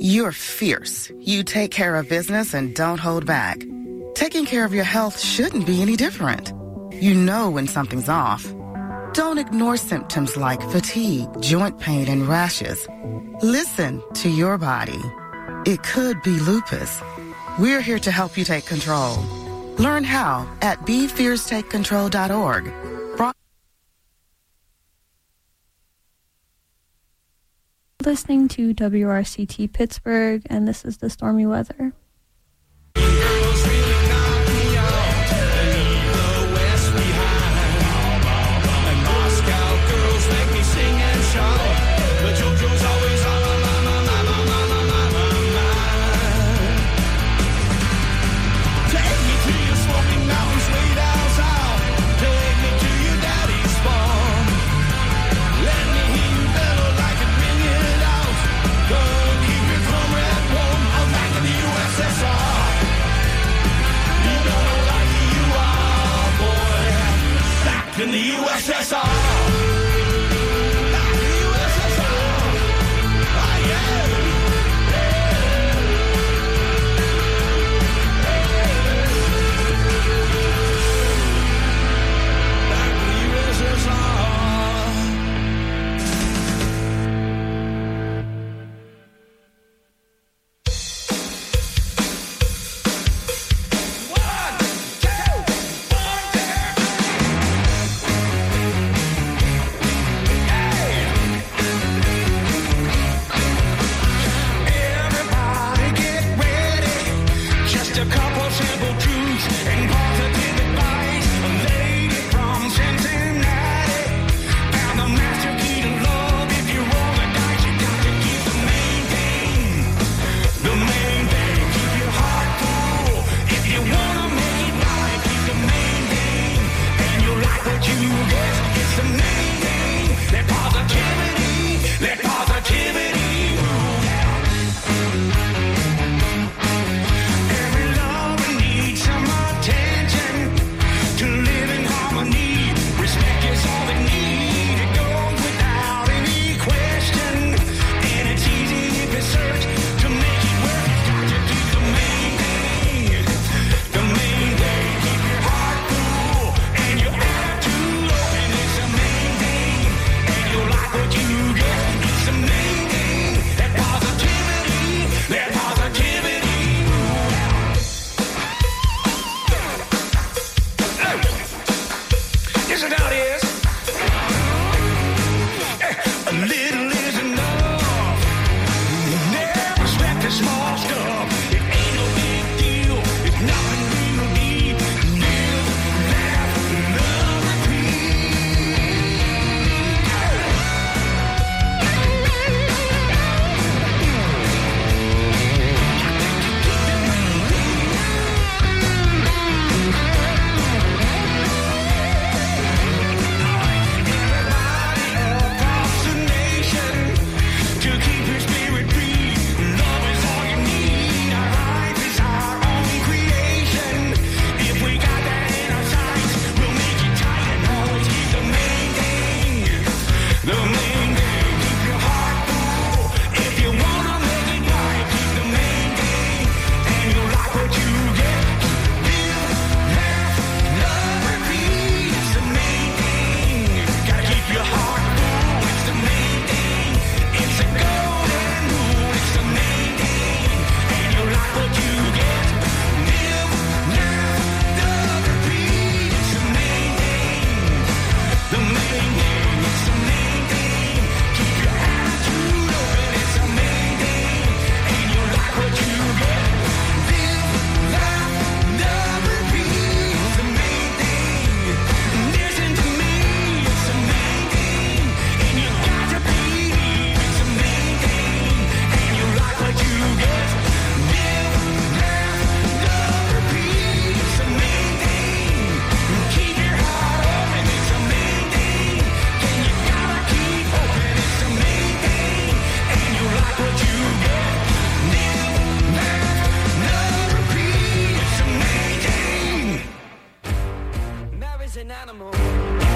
You're fierce. You take care of business and don't hold back. Taking care of your health shouldn't be any different. You know when something's off. Don't ignore symptoms like fatigue, joint pain, and rashes. Listen to your body. It could be lupus. We're here to help you take control. Learn how at BeFierceTakeControl.org. Listening to WRCT Pittsburgh, and this is the stormy weather. In the USSR.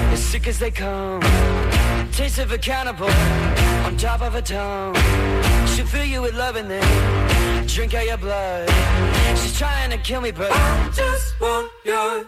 They come, taste of a cannibal on top of a tongue. She'll fill you with love and then drink out your blood. She's trying to kill me, but I just want your.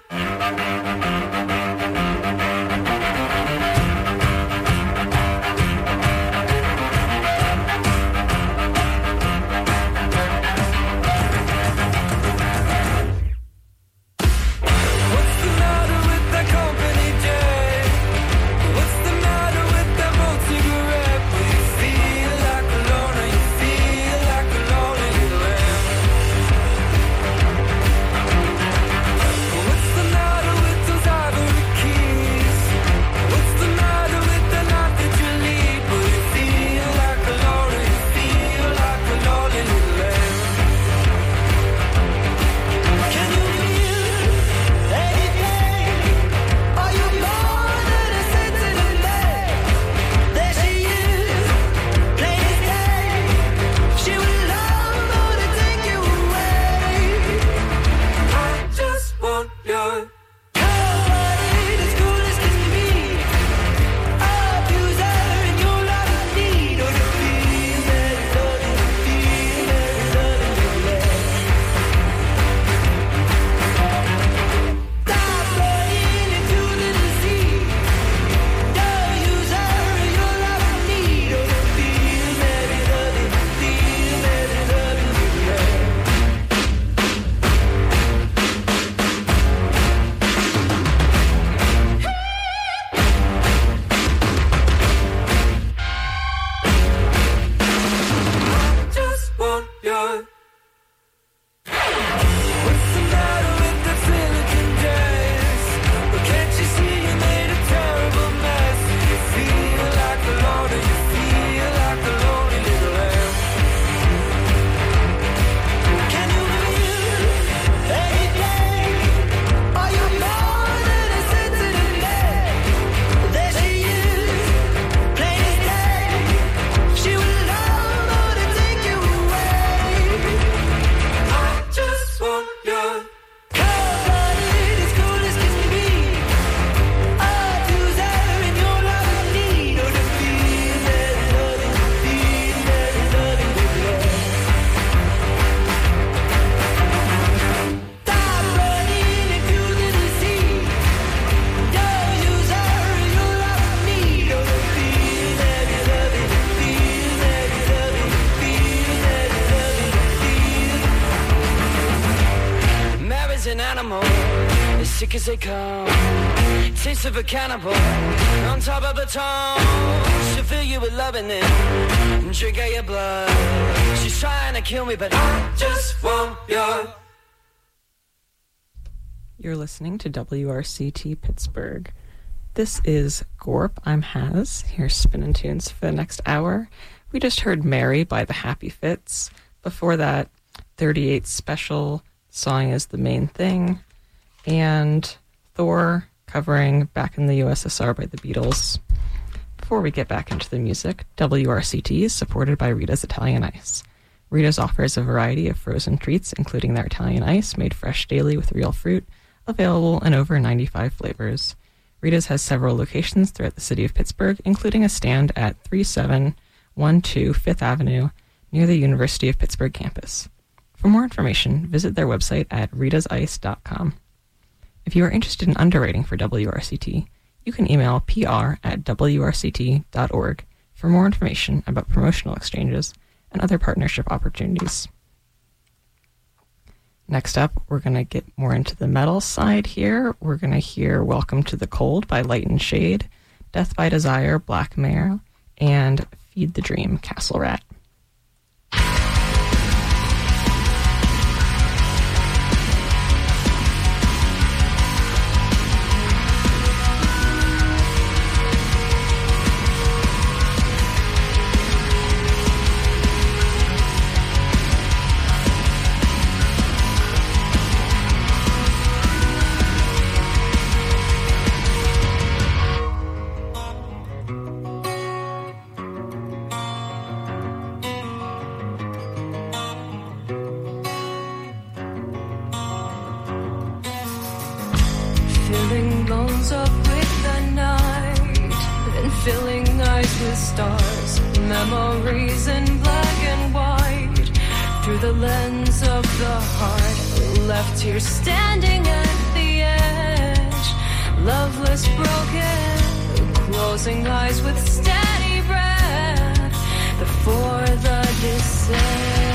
sick as they come. Taste of a cannibal on top of a tongue. She'll fill you with love and then drink out your blood. She's trying to kill me, but I just want your... You're listening to WRCT Pittsburgh. This is Gorp. I'm Haz. Here's Spinnin' Tunes for the next hour. We just heard Mary by the Happy Fits. Before that, 38 Special song is The Main Thing. And Thor covering Back in the USSR by the Beatles. Before we get back into the music, WRCT is supported by Rita's Italian Ice. Rita's offers a variety of frozen treats, including their Italian ice, made fresh daily with real fruit, available in over 95 flavors. Rita's has several locations throughout the city of Pittsburgh, including a stand at 3712 Fifth Avenue near the University of Pittsburgh campus. For more information, visit their website at ritasice.com. If you are interested in underwriting for WRCT, you can email pr@wrct.org for more information about promotional exchanges and other partnership opportunities. Next up, we're going to get more into the metal side here. We're going to hear Welcome to the Cold by Light and Shade, Death by Desire, Black Mare, and Feed the Dream, Castle Rat. Filling eyes with stars, memories in black and through the lens of the heart, left here standing at the edge, loveless, broken, closing eyes with steady breath before the descent.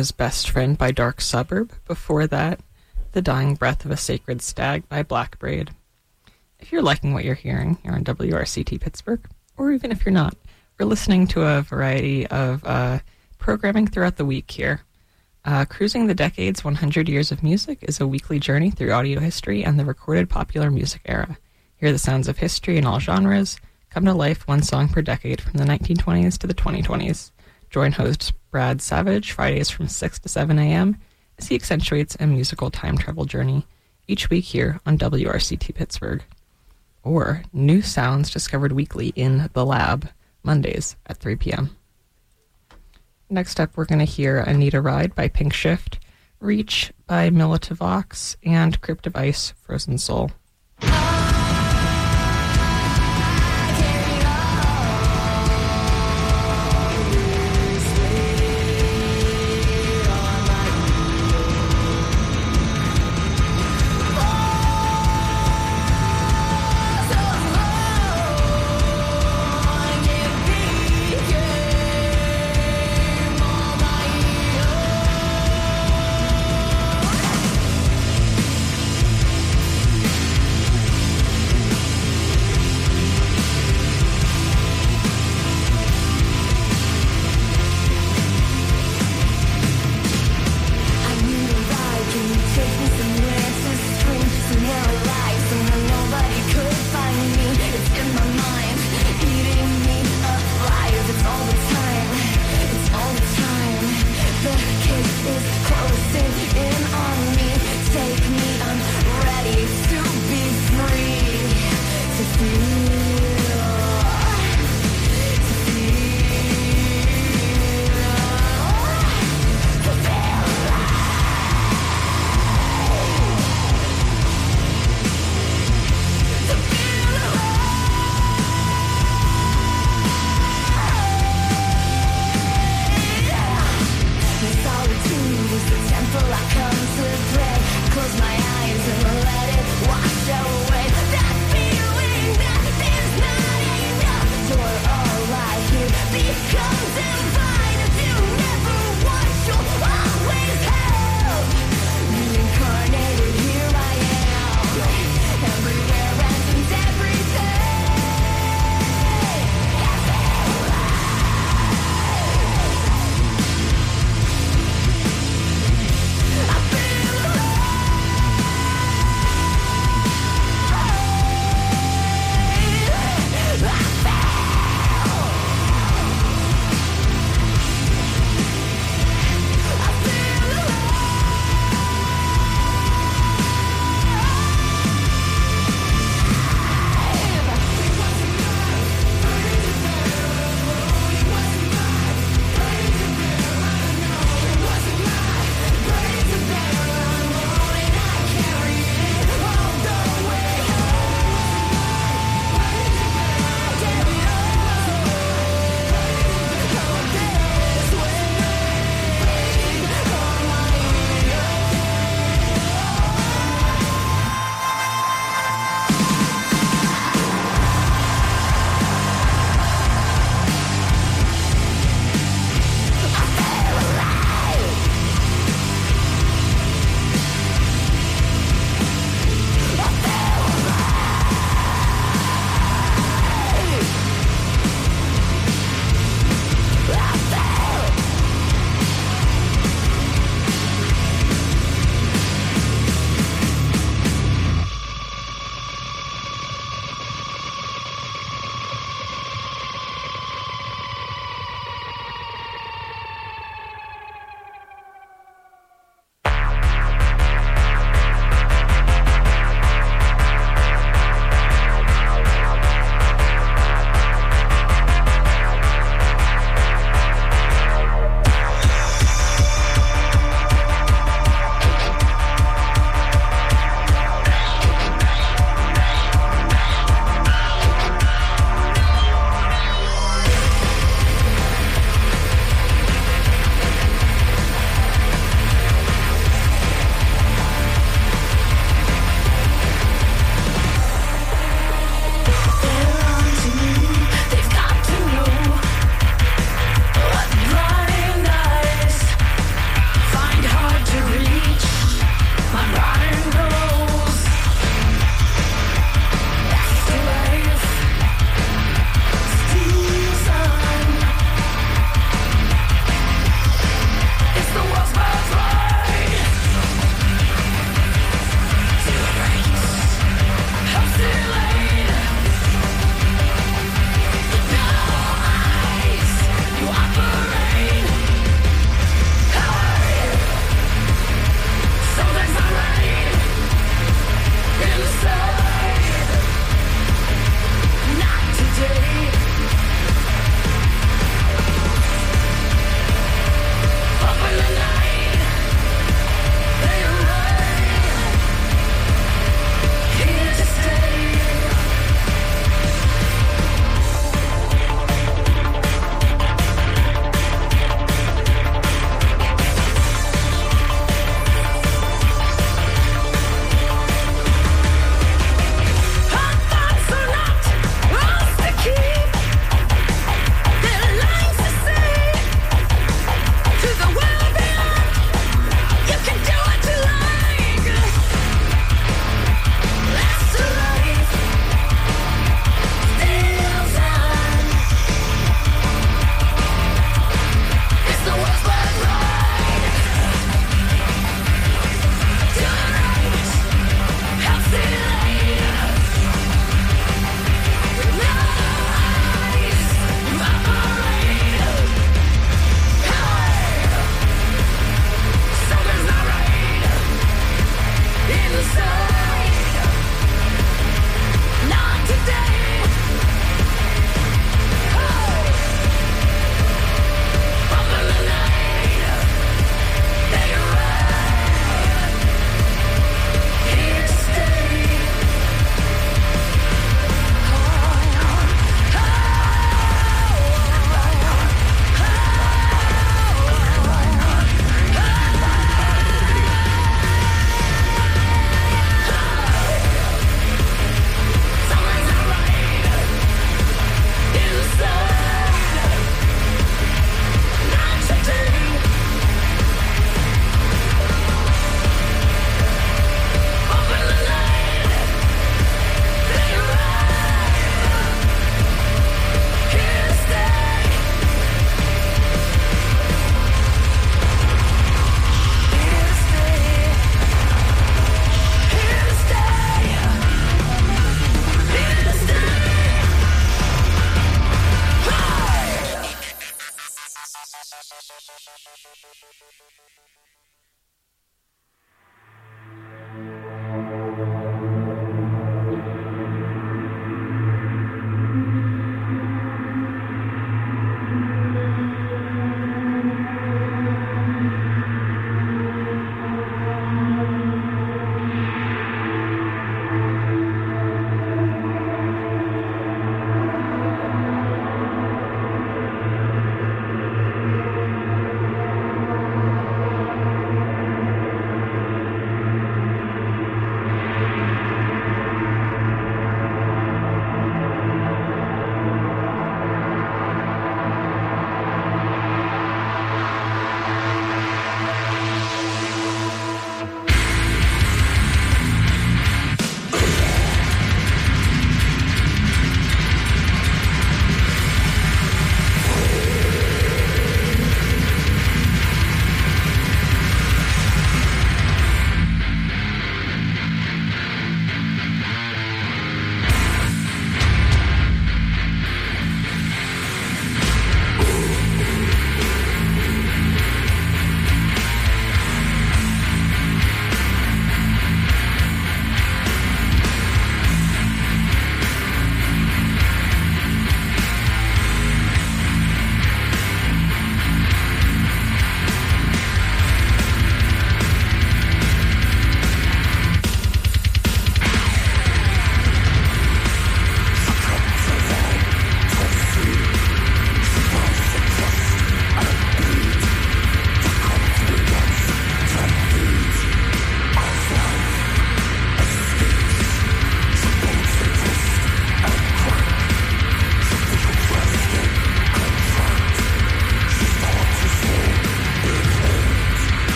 was Best Friend by Dark Suburb. Before that, The Dying Breath of a Sacred Stag by Black Braid. If you're liking what you're hearing here on WRCT Pittsburgh, or even if you're not, we're listening to a variety of programming throughout the week here. Cruising the Decades 100 Years of Music is a weekly journey through audio history and the recorded popular music era. Hear the sounds of history in all genres, come to life one song per decade from the 1920s to the 2020s. Join host Brad Savage Fridays from 6 to 7 a.m. as he accentuates a musical time travel journey each week here on WRCT Pittsburgh. Or new sounds discovered weekly in The Lab, Mondays at 3 p.m. Next up, we're going to hear Anita Ride by Pink Shift, Reach by Milita Vox, and Crypt of Ice, Frozen Soul.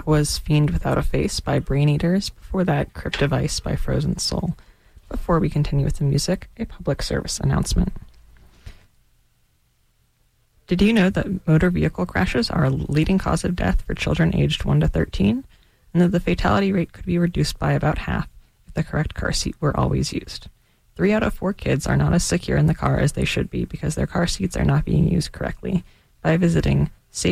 that was Fiend Without a Face by Brain Eaters. Before that, Crypt Device by Frozen Soul. Before we continue with the music, a public service announcement. Did you know that motor vehicle crashes are a leading cause of death for children aged 1 to 13, and that the fatality rate could be reduced by about half if the correct car seat were always used? 3 out of 4 kids are not as secure in the car as they should be because their car seats are not being used correctly. By visiting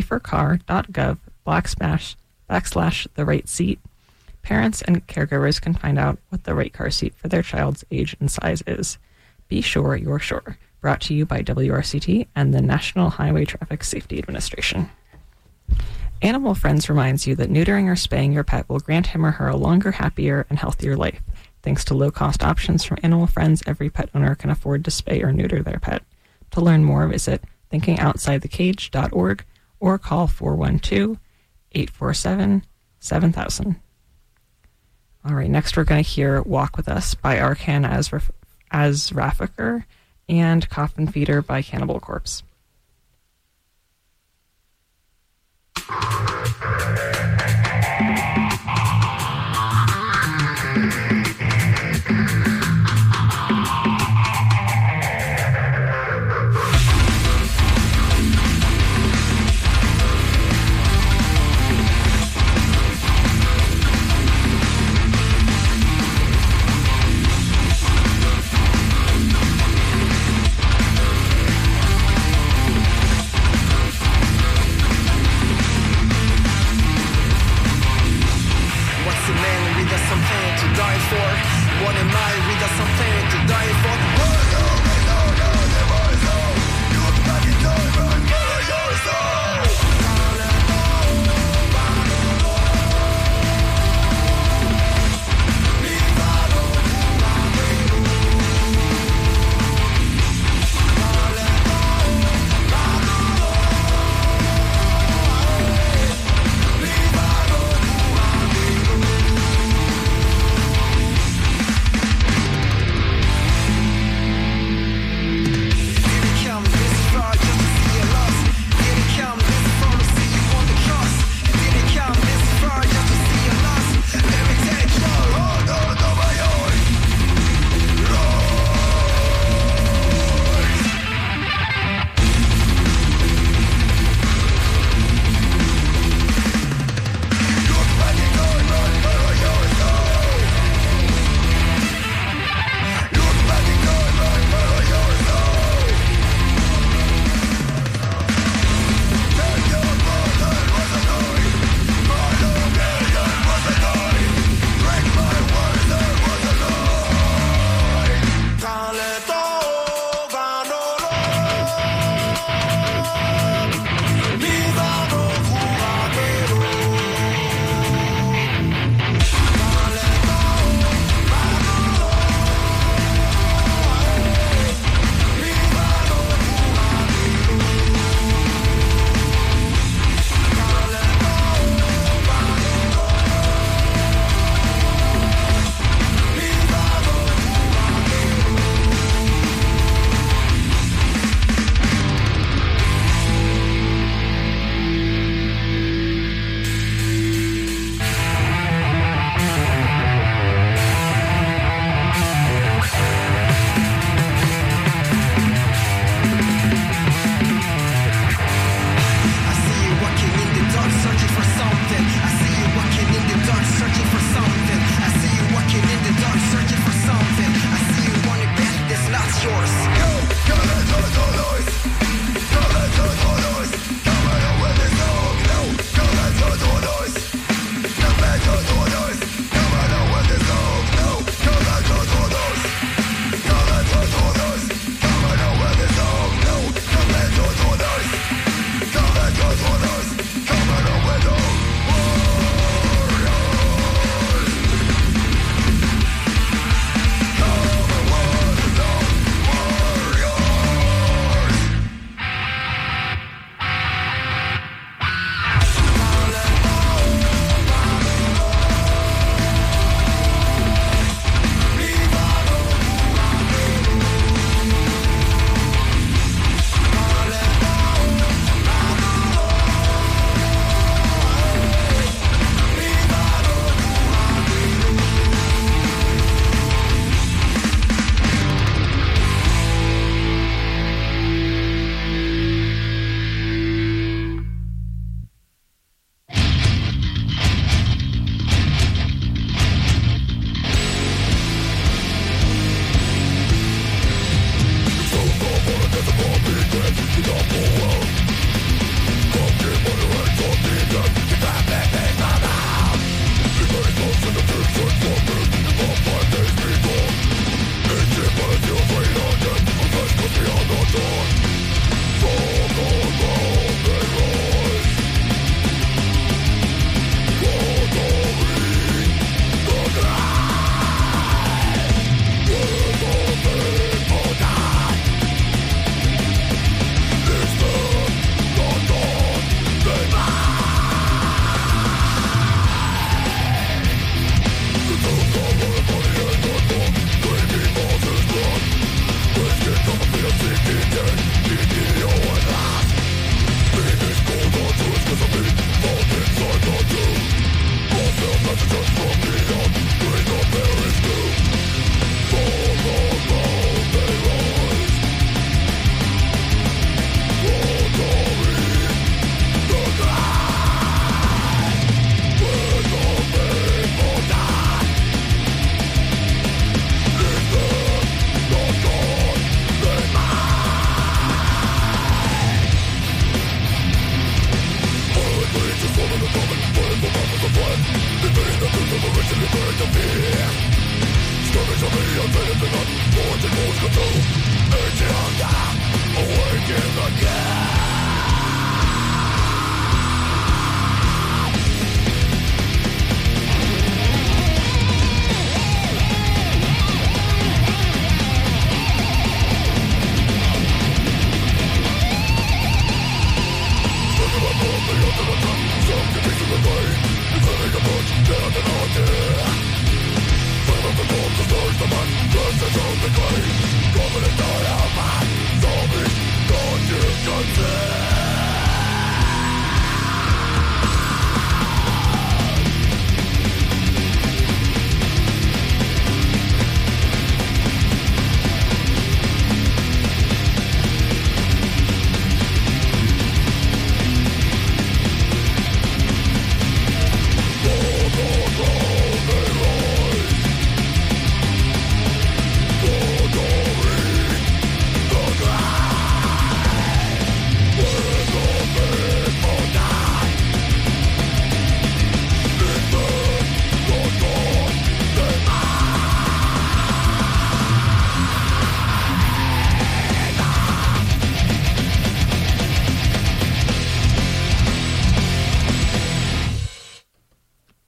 safercar.gov/the right seat, parents and caregivers can find out what the right car seat for their child's age and size is. Be sure you're sure. Brought to you by WRCT and the National Highway Traffic Safety Administration. Animal Friends reminds you that neutering or spaying your pet will grant him or her a longer, happier, and healthier life. Thanks to low-cost options from Animal Friends, every pet owner can afford to spay or neuter their pet. To learn more, visit thinkingoutsidethecage.org or call 412-847-7000. All right, next we're going to hear Walk With Us by Arkan Azrafikar and Coffin Feeder by Cannibal Corpse.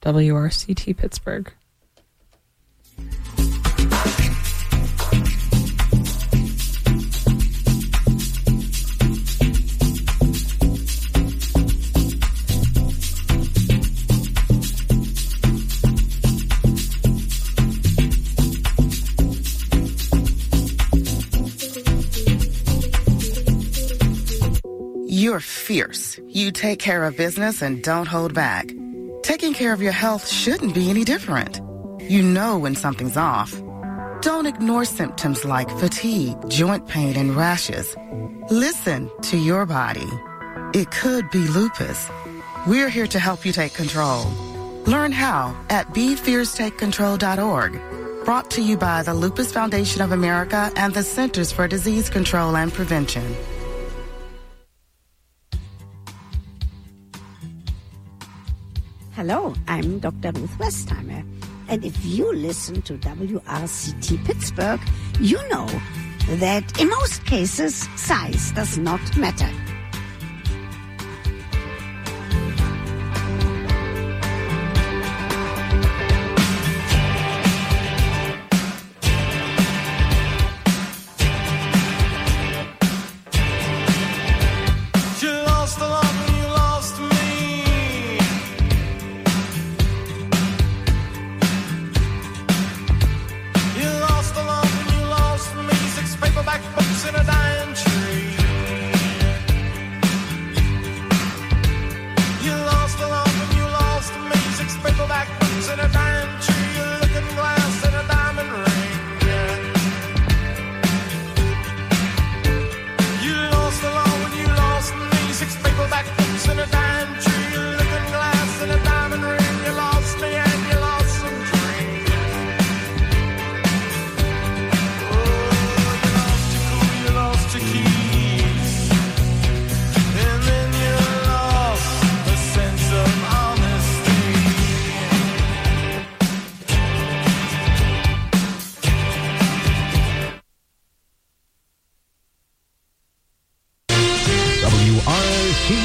WRCT Pittsburgh. You're fierce. You take care of business and don't hold back. Taking care of your health shouldn't be any different. You know when something's off. Don't ignore symptoms like fatigue, joint pain, and rashes. Listen to your body. It could be lupus. We're here to help you take control. Learn how at BeFierceTakeControl.org. Brought to you by the Lupus Foundation of America and the Centers for Disease Control and Prevention. Hello, I'm Dr. Ruth Westheimer, and if you listen to WRCT Pittsburgh, you know that in most cases, size does not matter.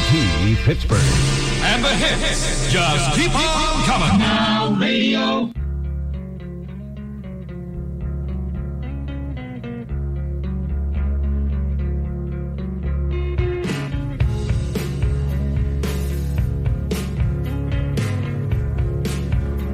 Pittsburgh. And the hits just keep on coming. Now radio.